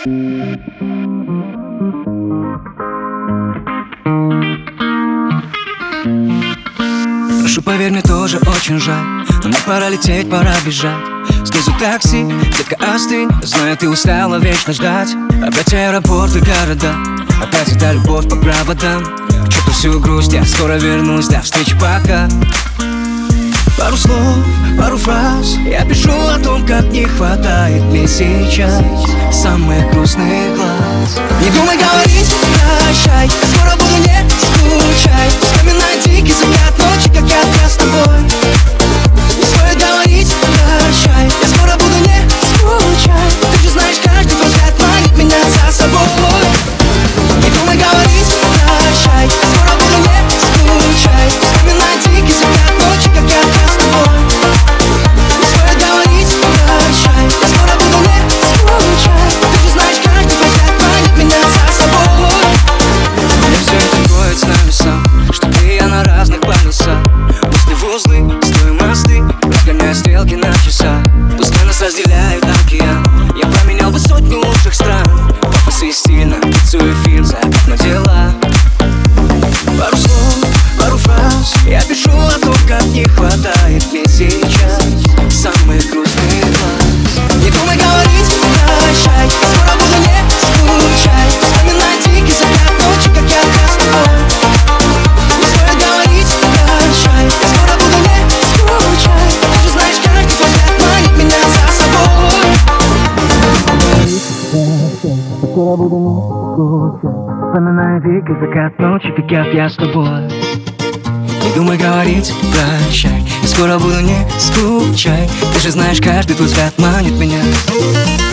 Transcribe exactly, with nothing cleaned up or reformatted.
Прошу, поверь, мне тоже очень жаль, но мне пора лететь, пора бежать. Снизу такси, детка, остынь. Знаю, ты устала вечно ждать. Опять аэропорт и города, опять эта любовь по проводам. К черту всю грусть, я скоро вернусь. До встречи, пока. Пару слов, пару фраз я пишу о том, как не хватает мне сейчас самых грустных глаз. Не думай говорить прощай, скоро буду, не скучай. Вспоминай дикий закат ночи, как я тогда с тобой. Не стоит говорить прощай, я скоро буду, не скучай. Ты же знаешь, каждый твой взгляд манит меня за собой. Не думай говорить прощай, скоро буду, не скучай. Вспоминай дикий закат ночи, как я тогда с тобой. Не стоит говорить прощай, я скоро буду, не скучай. Ты же знаешь, каждый твой взгляд манит меня за собой. Мне все это гоет с нами сам, что ты и я на разных полюсах. Мысли в узлы, строим мосты, разгоняя стрелки на часах. Пускай нас разделяют океан, я променял бы сотню лучших стран. Пафос и стильно, пиццу и фильм, забить на дела. Пару слов, пару фраз я пишу о том, как не хватает мне сейчас самых грустных глаз. Не думай говорить прощай, скоро буду, не скучай. Вспоминай дикий закат ночи, как я тогда с тобой. Не стоит говорить прощай, я скоро буду, не скучай. Ты же знаешь, каждый твой взгляд манит меня за собой. Скоро буду, не скучай. Вспоминай дикий закат ночи, как я, я с тобой. Не думай говорить прощай, я скоро буду, не скучай. Ты же знаешь, каждый твой взгляд манит меня.